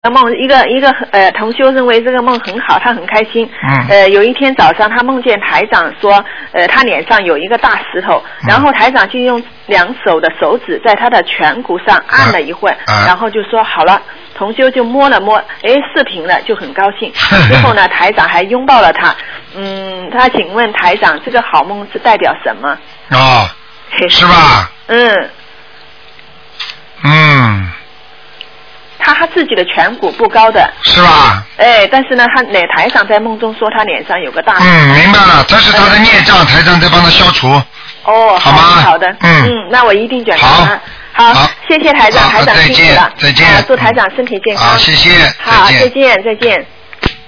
梦一个同修认为这个梦很好，他很开心。有一天早上他梦见台长说，他脸上有一个大石头，然后台长就用2手的手指在他的颧骨上按了一会，然后就说好了。同修就摸了摸，视频了，就很高兴。之后呢，台长还拥抱了他。他请问台长，这个好梦是代表什么？ 哦，是吧？ 他自己的颧骨不高的， 是吧？ 但是呢，台长在梦中说他脸上有个大。 明白了，这是他的孽障，台长在帮他消除。 哦， 好吗？ 好的，那我一定转达他。好，谢谢台长，台长辛苦了， 再见， 祝台长身体健康。 好，谢谢， 好，再见。